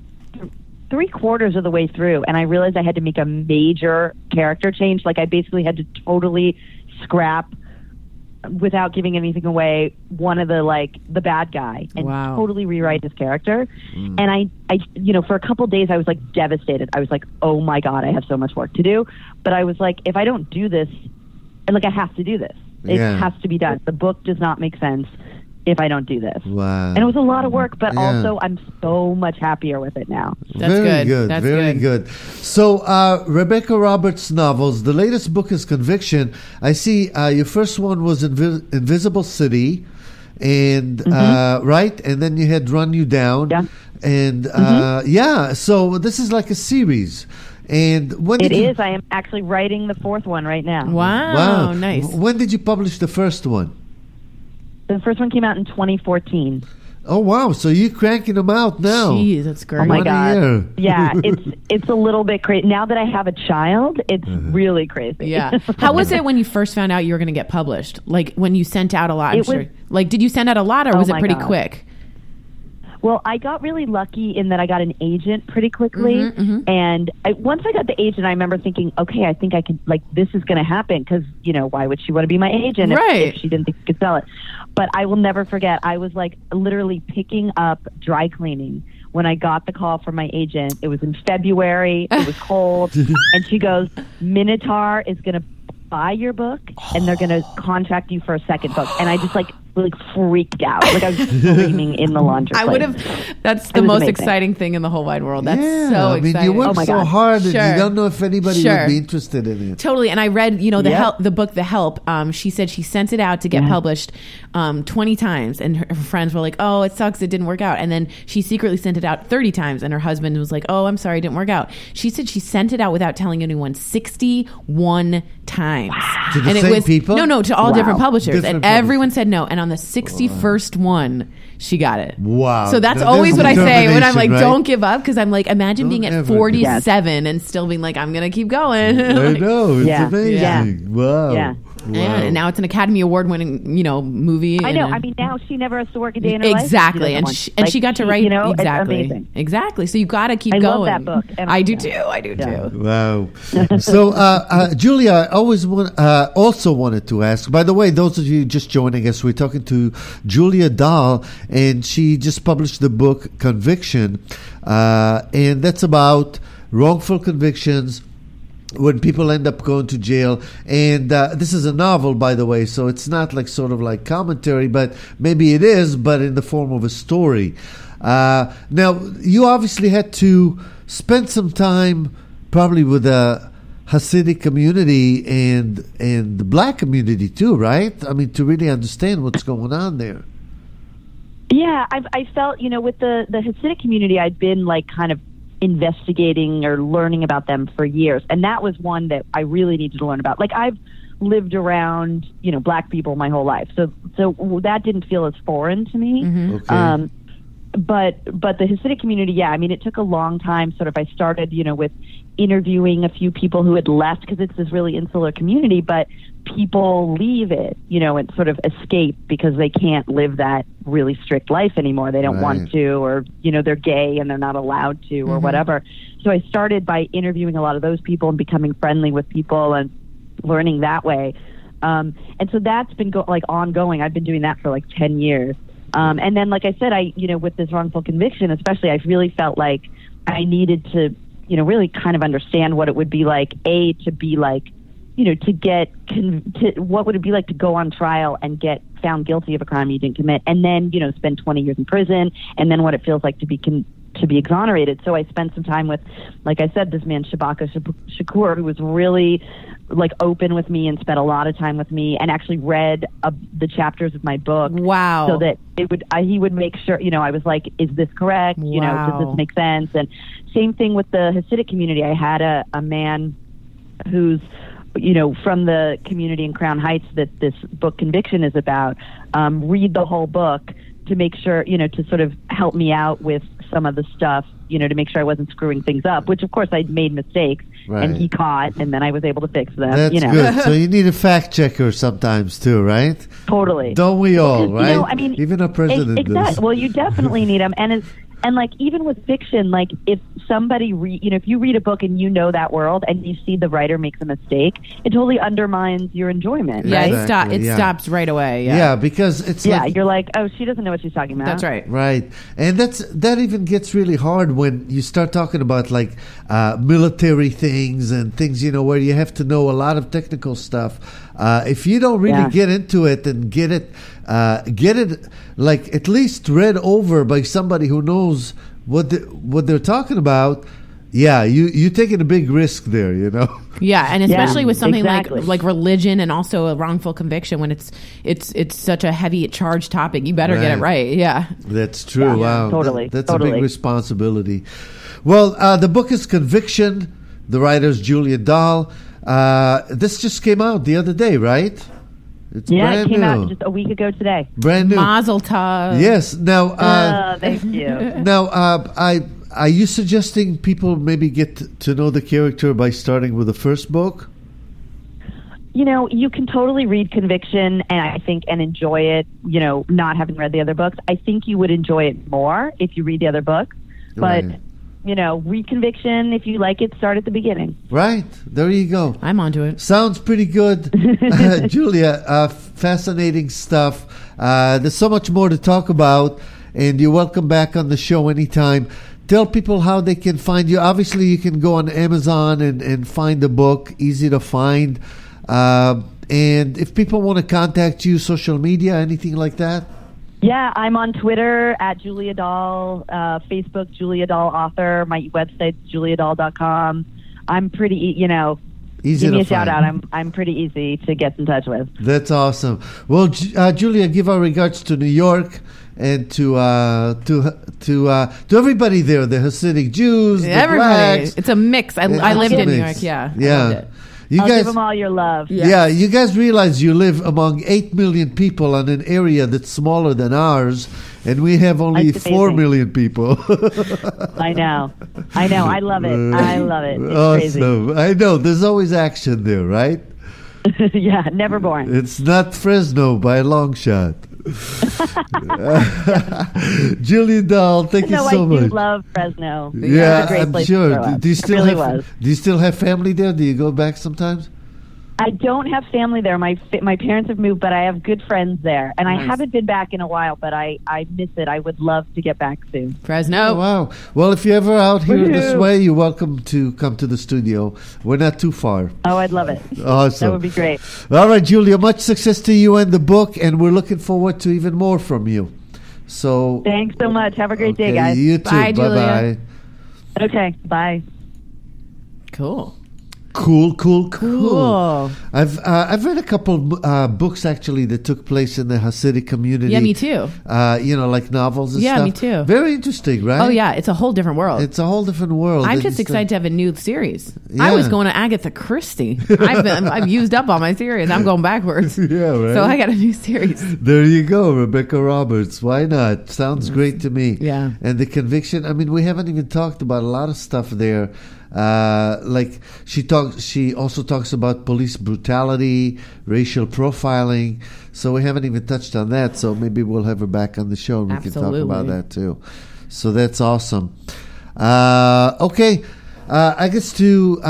3/4 of the way through, and I realized I had to make a major character change. Like I basically had to totally scrap, without giving anything away, one of the bad guy, and totally rewrite his character. And I for a couple of days I was like devastated. I was like, oh my God, I have so much work to do. But I was like, if I don't do this, and I have to do this. It has to be done. The book does not make sense if I don't do this. Wow. And it was a lot of work, but also I'm so much happier with it now. That's very good. That's very good. So, Rebecca Roberts' novels, the latest book is Conviction. I see your first one was Invisible City, and right? And then you had Run You Down. Yeah. And so this is like a series. And when It is. I am actually writing the 4th one right now. Wow, nice. When did you publish the first one? The first one came out in 2014. Oh wow! So you're cranking them out now. Jeez, that's great. Oh my One a God! year. Yeah, it's a little bit crazy now that I have a child. It's really crazy. Yeah. How was it when you first found out you were going to get published? Like when you sent out a lot? I'm sure. Like, did you send out a lot, or was it my pretty God. quick? Well, I got really lucky in that I got an agent pretty quickly. And once I got the agent, I remember thinking, okay, I think I could, this is going to happen because, why would she want to be my agent if she didn't think she could sell it? But I will never forget, I was literally picking up dry cleaning when I got the call from my agent. It was in February. It was cold. And she goes, Minotaur is going to buy your book and they're going to contract you for a second book. And I just like freaked out. Like I was screaming in the laundry I place. would have. That's the most exciting thing in the whole wide world. That's so I mean, exciting. you work so God. hard, and Sure. you don't know if anybody Sure. would be interested in it. Totally. And I read, you know, the Yep. the book, The Help. She said she sent it out to get published 20 times. And her friends were like, oh, it sucks. It didn't work out. And then she secretly sent it out 30 times. And her husband was like, oh, I'm sorry. It didn't work out. She said she sent it out without telling anyone 61 times. To the and same it was, people? No, to all Wow. different publishers. Different and publishers. everyone said no. And on the 61st one, she got it. Wow. So that's Now, always there's what I say when I'm like, determination, right? don't give up. Because I'm like, imagine Don't being at ever give up. 47 and still being like, I'm going to keep going. I Like, know. It's Yeah. amazing. Yeah. Wow. Yeah. Wow. and now it's an Academy Award winning, you know, movie. I know. and I mean, now she never has to work a day in her life. exactly, She and doesn't she, want- she got to like, write You know, it's exactly, amazing. exactly. So you got to keep I going. love that book. And- I do yeah. too. I do Yeah. too. Wow. So, Julia, I always also wanted to ask, by the way, those of you just joining us, we're talking to Julia Dahl, and she just published the book Conviction, and that's about wrongful convictions, when people end up going to jail. And this is a novel, by the way, so it's not like sort of like commentary, but maybe it is, but in the form of a story. Now, you obviously had to spend some time probably with the Hasidic community and the black community too, right? I mean, to really understand what's going on there. Yeah, I felt, you know, with the Hasidic community, I'd been like kind of investigating or learning about them for years. And that was one that I really needed to learn about. Like I've lived around, you know, black people my whole life. So that didn't feel as foreign to me. Okay. But the Hasidic community, yeah, I mean, it took a long time. Sort of, I started, you know, with interviewing a few people who had left because it's this really insular community, but people leave it, you know, and sort of escape because they can't live that really strict life anymore. They don't Right. want to, or, you know, they're gay and they're not allowed to, or whatever. So I started by interviewing a lot of those people and becoming friendly with people and learning that way. And so that's been ongoing. I've been doing that for like 10 years. And then, like I said, you know, with this wrongful conviction, especially, I really felt like I needed to, you know, really kind of understand what it would be like, to be like, you know, to get, what would it be like to go on trial and get found guilty of a crime you didn't commit, and then, you know, spend 20 years in prison, and then what it feels like to be exonerated. So I spent some time with, like I said, this man, Shabaka Shakur, who was really like open with me and spent a lot of time with me and actually read the chapters of my book. Wow. So that he would make sure, you know, I was like, is this correct? You know, does this make sense? And same thing with the Hasidic community. I had a man who's, you know, from the community in Crown Heights that this book Conviction is about, read the whole book to make sure, you know, to sort of help me out with some of the stuff, you know, to make sure I wasn't screwing things up, which of course I'd made mistakes and he caught, and then I was able to fix them. That's you know. good. So you need a fact checker sometimes too, right? Totally. Don't we all, Because, right? you know, I mean, even our president does. exactly. Well, you definitely need them, and like even with fiction, like if somebody you know, if you read a book and you know that world and you see the writer makes a mistake, it totally undermines your enjoyment. Yeah, right? Exactly, it yeah. stops right away. Yeah, Yeah, because it's Yeah, like, you're like, oh, she doesn't know what she's talking about. that's right. right, and that even gets really hard when you start talking about like military things and things, you know, where you have to know a lot of technical stuff. If you don't really get into it and get it like at least read over by somebody who knows what they're talking about, yeah, you're taking a big risk there, you know. Yeah, and especially with something exactly. like religion and also a wrongful conviction, when it's such a heavy charged topic, you better get it right. Yeah, That's true. Yeah, Wow, totally, that's a totally. big responsibility. Well, the book is Conviction. The writer's Julia Dahl. This just came out the other day, right? It's Yeah, brand it came new. out just a week ago today. Brand new. Mazel tov. Yes. Now, Thank you. are you suggesting people maybe get to know the character by starting with the first book? You know, you can totally read Conviction and enjoy it, you know, not having read the other books. I think you would enjoy it more if you read the other books. But, Right. you know, read Conviction. If you like it, start at the beginning. Right. There you go. I'm onto it. Sounds pretty good. Julia, fascinating stuff. There's so much more to talk about. and you're welcome back on the show anytime. Tell people how they can find you. Obviously, you can go on Amazon and find the book, easy to find. And if people want to contact you, social media, anything like that? Yeah, I'm on Twitter at Julia Dahl, Facebook Julia Dahl Author. My website's juliadahl.com. I'm pretty, easy give me to a shout find. out. I'm pretty easy to get in touch with. That's awesome. Well, Julia, give our regards to New York and to everybody there, the Hasidic Jews, the Everybody. blacks. It's a mix. I lived in New York. Yeah. I loved it. You I'll guys, give them all your love. yeah, you guys realize you live among 8 million people on an area that's smaller than ours, and we have only That's 4 amazing. million people. I know. I love it. I love it. It's Awesome. I know. There's always action there, right? crazy. Yeah, never boring. It's not Fresno by a long shot. Julia Dahl, thank you No, so I much. do love Fresno. Yeah, It's a great I'm place sure. to grow up. Do you It still really have? was. Do you still have family there? Do you go back sometimes? I don't have family there. My parents have moved, but I have good friends there, and I haven't been back in a while. But I miss it. I would love to get back soon. Fresno. Oh, wow. Well, if you're ever out here this Woohoo. way, you're welcome to come to the studio. We're not too far. Oh, I'd love it. Awesome. That would be great. All right, Julia, much success to you and the book, and we're looking forward to even more from you. So, Thanks so much. Have a great day, okay, guys. You too. Bye, Julia. Bye-bye. Okay, bye. Cool. Cool. Cool. I've read a couple books actually that took place in the Hasidic community. Yeah, me too. Like novels and Yeah, stuff. me too. Very interesting, right? Oh, yeah. It's a whole different world. It's a whole different world. I'm And just it's excited to have a new series. Yeah. I was going to Agatha Christie. I've used up all my series. I'm going backwards. Yeah, right. So I got a new series. There you go, Rebecca Roberts. Why not? Sounds great to me. Yeah. And the conviction. I mean, we haven't even talked about a lot of stuff there. Like she also talks about police brutality, racial profiling. So we haven't even touched on that. So maybe we'll have her back on the show and we can talk Absolutely. about that too. So that's awesome. Okay. I guess to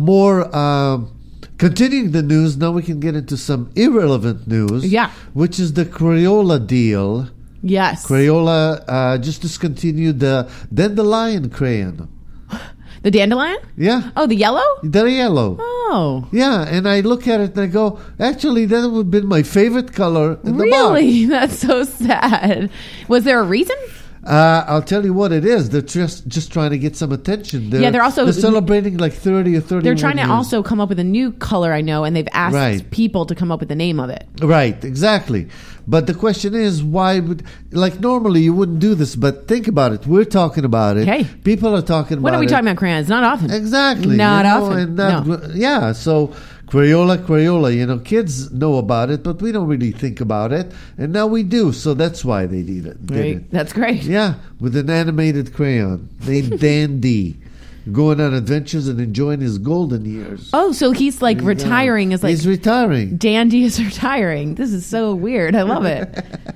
more. Continuing the news, now we can get into some irrelevant news. Yeah. Which is the Crayola deal. Yes. Crayola just discontinued the Dandelion crayon. The dandelion? Yeah, Oh, the yellow? the yellow. Oh. Yeah, and I look at it and I go, actually, that would have been my favorite color in the box. Really? That's so sad. Was there a reason? I'll tell you what it is. They're just trying to get some attention. Yeah, they're also- celebrating like 30 or 31 They're trying to years. also come up with a new color, I know, and they've asked Right. people to come up with the name of it. Right, exactly. But the question is, why would, like, normally you wouldn't do this, but think about it. We're talking about it. Hey. People are talking about it. When are we talking about crayons? Not often. Exactly. Not you know, often. and not, Yeah, so Crayola, kids know about it, but we don't really think about it. And now we do, so that's why they did it. Right. That's great. Yeah, with an animated crayon named Dandy. Going on adventures and enjoying his golden years. Oh, so he's like retiring as like He's retiring. Dandy is retiring. This is so weird. I love it.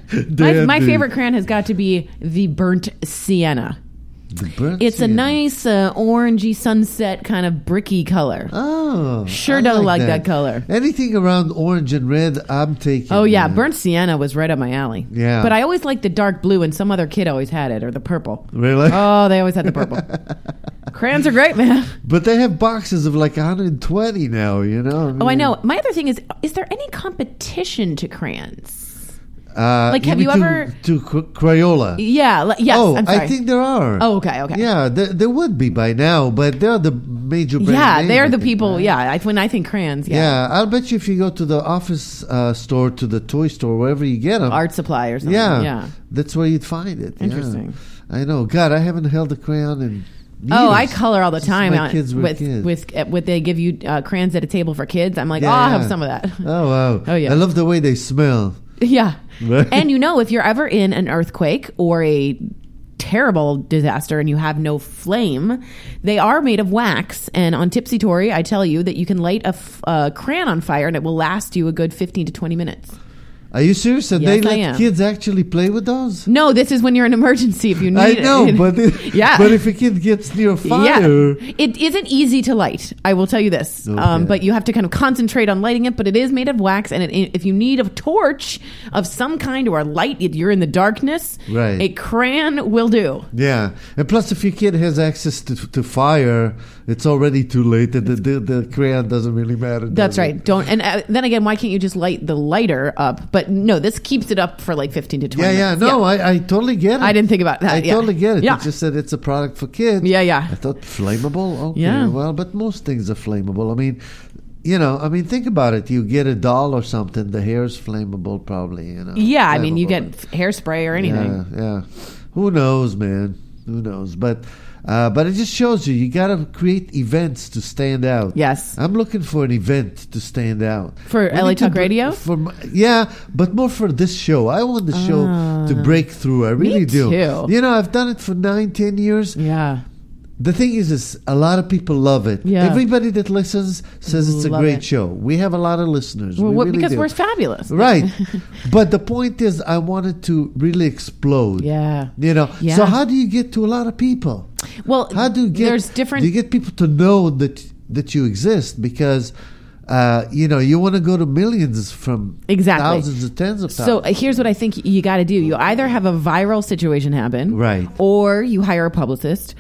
My Dandy. favorite crayon has got to be the burnt sienna. The burnt It's a sienna. nice orangey sunset kind of bricky color. Oh, Sure I do like that color. Anything around orange and red, I'm taking. Oh yeah, man. burnt sienna was right up my alley. Yeah. But I always liked the dark blue, and some other kid always had it, or the purple. Really? Oh, they always had the purple. Crayons are great, man. But they have boxes of like 120 now. Oh, I know. My other thing is there any competition to crayons? Like, You have mean you ever- to Crayola? Yeah. Yes. Oh, I'm sorry. I think there are. Oh, okay. Yeah, there would be by now, but they're the major brand Yeah, name, they're I the think, people. right? Yeah, when I think crayons, Yeah, I'll bet you if you go to the office store, to the toy store, wherever you get them, art supply or something. yeah, that's where you'd find it. Yeah. Interesting. I know. God, I haven't held a crayon in Oh, I years. color all the Since time my kids were kids. with they give you crayons at a table for kids. I'm like, Yeah, I'll yeah. have some of that. Oh wow! Oh, yeah. I love the way they smell. Yeah. Right. And if you're ever in an earthquake or a terrible disaster and you have no flame, they are made of wax. And on Tipsy Tory, I tell you that you can light a crayon on fire and it will last you a good 15 to 20 minutes. Are you serious? And Yes, they I let am. kids actually play with those? No, this is when you're in emergency if you need I it. know, but Yeah. but if a kid gets near fire, It isn't easy to light. I will tell you this. Okay. But you have to kind of concentrate on lighting it. But it is made of wax, and if you need a torch of some kind or a light, you're in the darkness. Right. A crayon will do. yeah. And plus, if your kid has access to fire, it's already too late. The crayon doesn't really matter. That's does it? right. Don't. And then again, why can't you just light the lighter up? But no, this keeps it up for like 15 to 20 Yeah, minutes. no, I totally get it. I didn't think about that. I yeah. totally get it. Yeah. You just said it's a product for kids. Yeah. I thought flammable. Okay, Yeah. well, but most things are flammable. I mean, think about it. You get a doll or something, the hair's flammable, probably. Yeah, I mean, you get Flammable. hairspray or anything. Yeah. Who knows, man? Who knows? But it just shows you got to create events to stand out. Yes. I'm looking for an event to stand out. For We LA need to Talk Radio? Yeah, but more for this show. I want the show to break through. I really do. too. I've done it for 9-10 years. Yeah. The thing is a lot of people love it. Yeah. Everybody that listens says it's a Love great it. show. We have a lot of listeners. We really Because do. we're fabulous. Right. But the point is, I wanted to really explode. Yeah. Yeah. Yeah. So how do you get to a lot of people? Well, How do you get? there's different. Do you get people to know that you exist? Because you want to go to millions from Exactly. thousands of tens of So thousands. here's what I think you got to do. You either have a viral situation happen, Right. or you hire a publicist,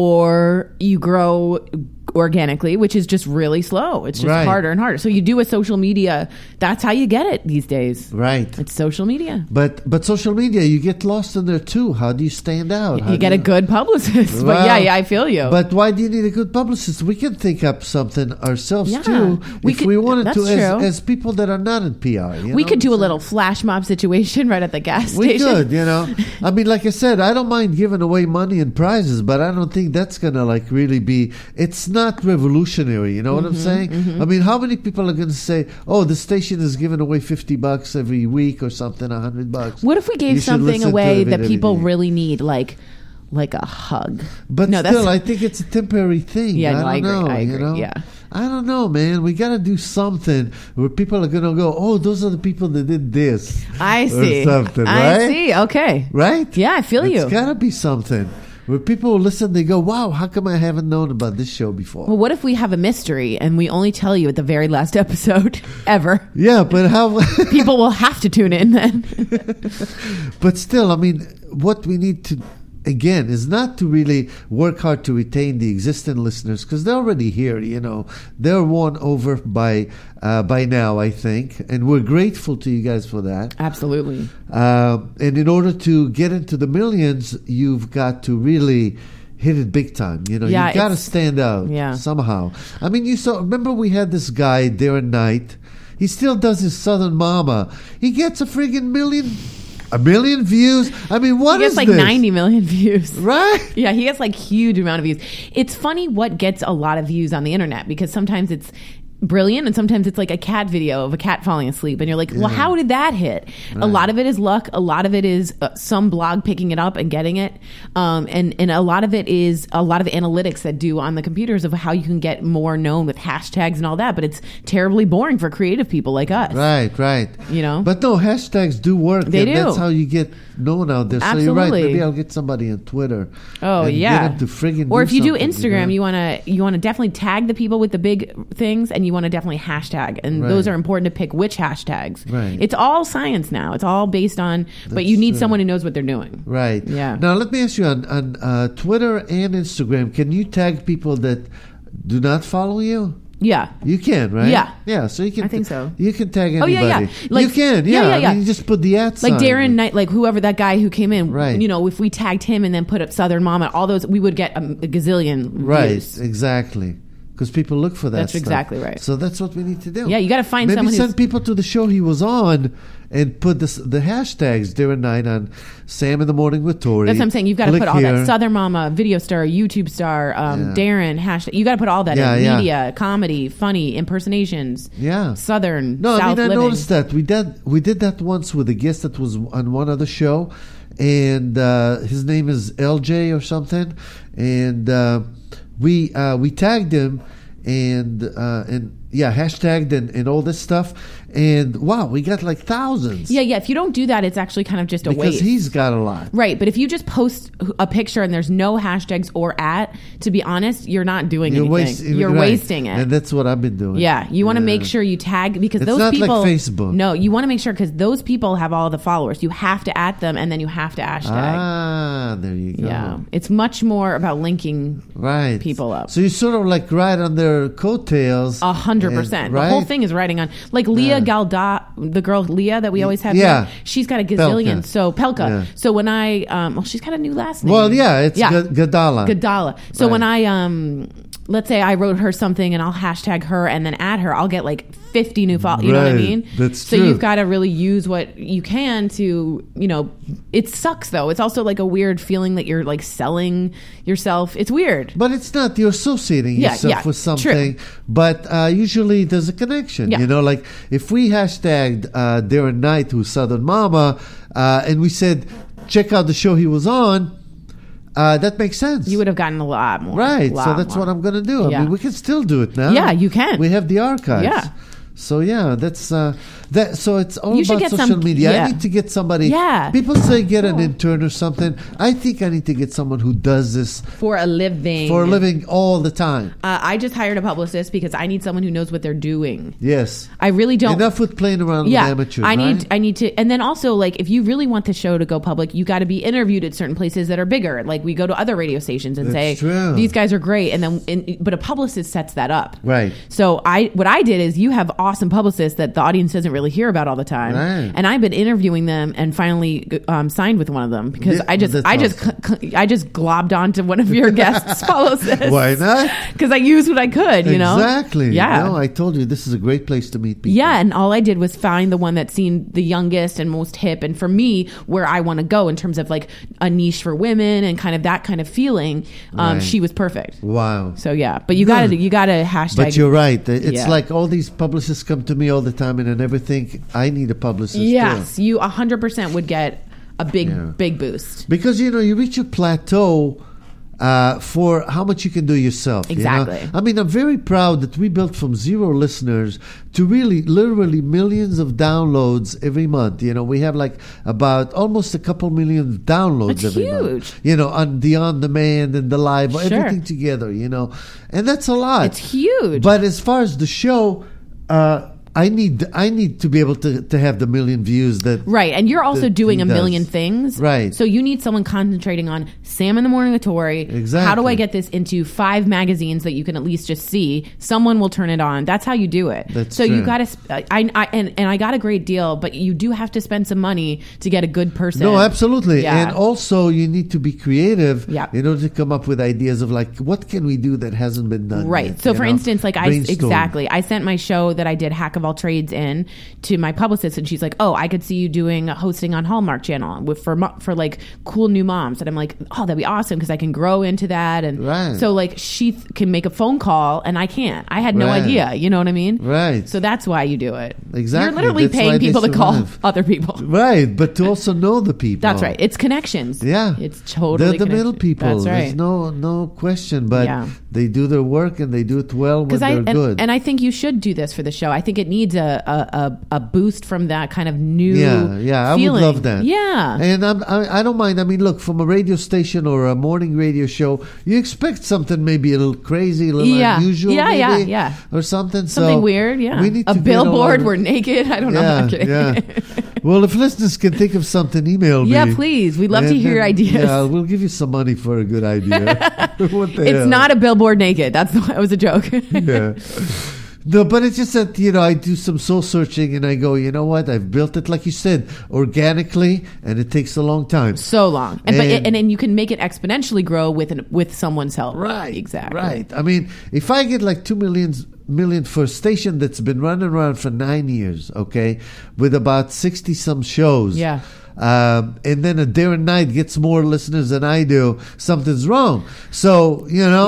or you grow organically, which is just really slow. It's just Right. harder and harder. So you do a social media. That's how you get it these days. Right. It's social media. But social media, you get lost in there too. How do you stand out? How You get do a good publicist. Well, But yeah, I feel you. But why do you need a good publicist? We can think up something ourselves Yeah. too. We if could- we wanted that's to, true. as people that are not in PR. we could do a little flash mob situation right at the gas We station. could, I mean, like I said, I don't mind giving away money and prizes, but I don't think that's gonna really be. It's not revolutionary. You know what I'm saying? I mean, how many people are gonna say, "Oh, the station is giving away $50 every week or something, $100"? What if we You gave should something listen to away it that every people day. really need, like a hug? But No, still, that's- I think it's a temporary thing. Yeah, no, I I agree. don't know. I You agree, know? yeah. I don't know, man. We got to do something where people are going to go, "Oh, those are the people that did this." I see. Or something, I right? see. Okay. Right? Yeah, I feel you. It's got to be something where people will listen. They go, "Wow, how come I haven't known about this show before?" Well, what if we have a mystery and we only tell you at the very last episode ever? Yeah, but how? People will have to tune in then. But still, I mean, what we need to, again, is not to really work hard to retain the existing listeners, because they're already here. They're won over by now, I think, and we're grateful to you guys for that. Absolutely. And in order to get into the millions, you've got to really hit it big time. Yeah, you've got to it's- stand out yeah. somehow. I mean, remember we had this guy, Darren Knight. He still does his Southern Mama. He gets a friggin' million views. I mean, what He is gets like this? 90 million views. Right? Yeah, he gets like huge amount of views. It's funny what gets a lot of views on the internet, because sometimes it's brilliant and sometimes it's like a cat video of a cat falling asleep and you're like, well, how did that hit? A lot of it is luck. A lot of it is some blog picking it up and getting it. And a lot of it is a lot of analytics that do on the computers of how you can get more known with hashtags and all that. But it's terribly boring for creative people like us. Right. But no, hashtags do work. They and do. That's how you get known out there. So you're right. Absolutely. Maybe I'll get somebody on Twitter. Oh and yeah. Get them to friggin' or if you do something, Instagram, you want to definitely tag the people with the big things, and you want to definitely hashtag, and those Right. are important to pick which hashtags. Right. It's all science now. It's all based on, but you That's need true. someone who knows what they're doing. Right. Yeah. Now let me ask you on Twitter and Instagram, can you tag people that do not follow you? Yeah. You can, right? Yeah. Yeah. So you can. I think so. You can tag Oh, anybody. yeah, yeah. Like- you can. yeah, Yeah. yeah, yeah. I mean, you just put the at sign. Like Darren Knight, like whoever that guy who came in, Right. if we tagged him and then put up Southern Mama, all those, we would get a gazillion Right. views. Exactly. Because people look for that. That's stuff. exactly right. So that's what we need to do. Yeah, you got to find Maybe someone send who's people to the show he was on and put the hashtags Darren Knight on Sam in the Morning with Tori. That's what I'm saying. You've got to Click put all here. that. Southern Mama, video star, YouTube star, Darren, hashtag. You got to put all that Yeah, in. yeah. Media, comedy, funny, impersonations. Yeah. Southern, No, South I living. noticed that we did that once with a guest that was on one other show, and his name is LJ or something, and we tagged him and hashtagged and all this stuff, and wow, we got like thousands. Yeah. If you don't do that, it's actually kind of just a because waste. he's got a lot. Right, but if you just post a picture and there's no hashtags or to be honest, you're not doing anything. You're wasting it. And that's what I've been doing. Yeah, you want to make sure you tag, because It's those not people. like Facebook. No, you want to make sure, because those people have all the followers. You have to @ them, and then you have to hashtag. Ah, there you go. Yeah, it's much more about linking Right. people up. So you sort of like ride on their coattails. 100%. Right? The whole thing is riding on, like Leah Galda, the girl Leah that we always have. Yeah. Here, she's got a gazillion. Pelka. So Pelka. Yeah. So when I, she's got a new last name. Well, yeah, it's Gadala. Gadala. So Right. when I, let's say I wrote her something and I'll hashtag her and then add her, I'll get like 50 new followers. You know what I Right. mean? That's so true. you've got to really use what you can to, it sucks though. It's also like a weird feeling that you're like selling yourself. It's weird. But it's not. You're associating Yeah, yourself yeah, with something. true. But usually there's a connection. Yeah. Like if we hashtagged Darren Knight, who's Southern Mama, and we said, check out the show he was on, that makes sense. You would have gotten a lot more. Right. Lot So that's more. what I'm going to do. I Yeah. mean, we can still do it now. Yeah, you can. We have the archives. Yeah. So yeah, that's that. So it's all You should about get social some- media. yeah. I need to get somebody. Yeah. People say get an intern or something. I think I need to get someone who does this For a living. for a living all the time. I just hired a publicist because I need someone who knows what they're doing. Yes. I really don't. Enough with playing around with amateurs. I right? need to, and then also like if you really want the show to go public, you got to be interviewed at certain places that are bigger. Like we go to other radio stations and say That's true. these guys are great, and then but a publicist sets that up. Right. So what I did is you have awesome publicists that the audience doesn't really hear about all the time, Right. and I've been interviewing them and finally signed with one of them because Yeah, I just globbed onto one of your guests' publicists. Why not? Because I used what I could, Exactly. Yeah. No, I told you this is a great place to meet people. Yeah, and all I did was find the one that seemed the youngest and most hip, and for me, where I want to go in terms of like a niche for women and kind of that kind of feeling. Right. She was perfect. Wow. So yeah, but you Good. got to hashtag. But you're right. It's Yeah. like all these publicists come to me all the time, and I never think I need a publicist. Yes, too. you 100% would get a big boost. Because you reach a plateau for how much you can do yourself. Exactly. I mean, I'm very proud that we built from 0 listeners to really, literally millions of downloads every month. We have like about almost a couple million downloads That's every huge. month. On the on-demand and the live, Sure. everything together. And that's a lot. It's huge. But as far as the show, I need to be able to have the million views that Right, and you're also that doing he a million does. things. Right. So you need someone concentrating on Sam in the Morning with Tori. Exactly. How do I get this into 5 magazines that you can at least just see? Someone will turn it on. That's how you do it. That's so you true. got to. I got a great deal, but you do have to spend some money to get a good person. No, absolutely. Yeah. And also you need to be creative Yeah. in order to come up with ideas of like, what can we do that hasn't been done Right. yet, So for instance, like Brainstorm. I sent my show that I did Hack of All Trades in to my publicist, and she's like, "Oh, I could see you doing hosting on Hallmark Channel for like cool new moms." And I'm like, "Oh, that'd be awesome because I can grow into that." And Right. so like she can make a phone call and I can't. I had no Right. idea. You know what I mean? Right. So that's why you do it. Exactly. You're literally That's why paying they people to call survive. other people. Right, but to also know the people. That's right. It's connections. Yeah. It's totally They're the middle connection. people. That's right. There's no question, but Yeah. they do their work and they do it well when they're good. And I think you should do this for the show. I think it needs a boost from that kind of new I would feeling. love that. Yeah. And I don't mind. I mean, look, from a radio station or a morning radio show, you expect something maybe a little crazy, a little unusual, maybe, or something. Something so weird, yeah. We need a to get billboard, all we're naked. I don't know. Yeah, I'm kidding. yeah. Well, if listeners can think of something, email me. Yeah, please. We'd love to And hear your then, ideas. Yeah, we'll give you some money for a good idea. What the It's hell? not a billboard naked. That was a joke. Yeah. No, but it's just that, I do some soul searching and I go, you know what? I've built it, like you said, organically, and it takes a long time. So long. And you can make it exponentially grow with someone's help. Right. Exactly. Right. I mean, if I get like 2 million for a station that's been running around for 9 years, okay, with about 60 some shows. Yeah. And then a Darren Knight gets more listeners than I do, something's wrong. So, Yeah.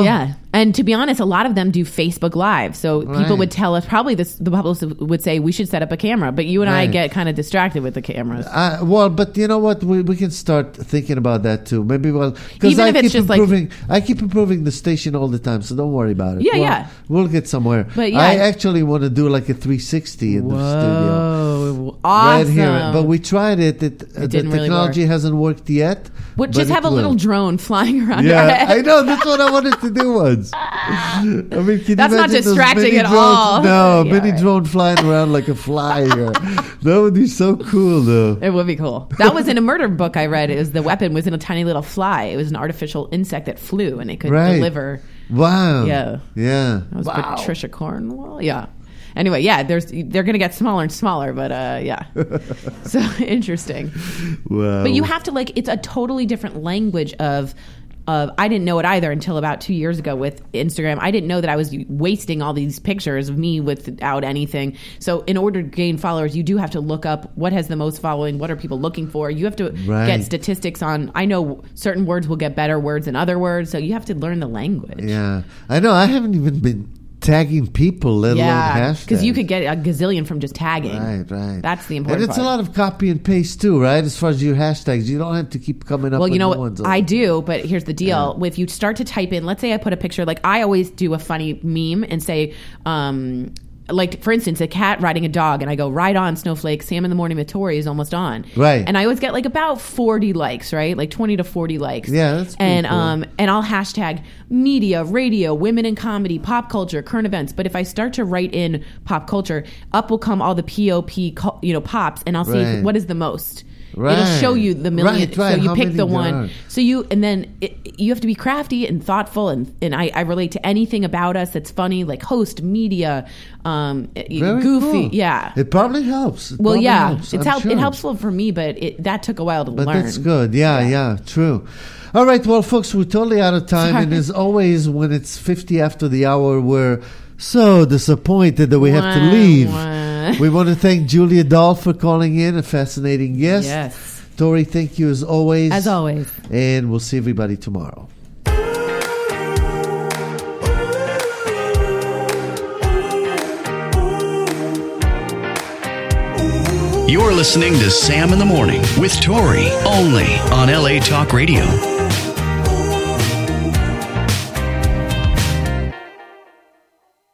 And to be honest, a lot of them do Facebook Live. So people would tell us, probably the publicist would say, we should set up a camera. But you and I get kind of distracted with the cameras. Well, but you know what? We can start thinking about that too. Maybe, well, because Even if it's just I keep improving the station all the time, so don't worry about it. Yeah, We'll get somewhere. But I actually want to do like a 360 in the studio. Awesome. Right here. But we tried it. The didn't really technology hasn't worked yet. Just have a little drone flying around your Yeah, head. I know. That's what I wanted to do once. I mean, can you That's not imagine those distracting mini at drones? all. No, Yeah, mini drone flying around like a fly here. That would be so cool, though. It would be cool. That was in a murder book I read. It was the weapon was in a tiny little fly. It was an artificial insect that flew, and it could deliver. Wow. Yeah. Yeah. That was Patricia Cornwell. Yeah. Anyway, yeah, they're going to get smaller and smaller, but yeah. So interesting. Wow. But you have to it's a totally different language of I didn't know it either until about 2 years ago with Instagram. I didn't know that I was wasting all these pictures of me without anything. So in order to gain followers, you do have to look up what has the most following, what are people looking for. You have to get statistics on, I know certain words will get better words than other words, so you have to learn the language. Yeah. I know. I haven't even been tagging people, let alone hashtags. Because you could get a gazillion from just tagging. Right. That's the important part. And it's part. a lot of copy and paste too, right? As far as your hashtags, you don't have to keep coming up with new ones. I do, but here's the deal. If you start to type in, let's say I put a picture, I always do a funny meme and say, for instance, a cat riding a dog, and I go, right on, Snowflake, Sam in the Morning with Tori is almost on. Right. And I always get about 40 likes, right? 20 to 40 likes. Yeah, that's pretty cool. And I'll hashtag media, radio, women in comedy, pop culture, current events. But if I start to write in pop culture, up will come all the POP, pops, and I'll see what is the most. Right. It'll show you the million. Right. So you How pick many the there one. are. So you have to be crafty and thoughtful, and I relate to anything about us that's funny, like host, media, Very goofy. cool. Yeah. It probably helps. It helps for me, but that took a while to learn. But that's good. Yeah, true. All right, well, folks, we're totally out of time. Sorry. And as always, when it's 50 after the hour, we're so disappointed that we have to leave. We want to thank Julia Dahl for calling in, a fascinating guest. Yes. Tori, thank you as always. As always. And we'll see everybody tomorrow. You're listening to Sam in the Morning with Tori, only on LA Talk Radio.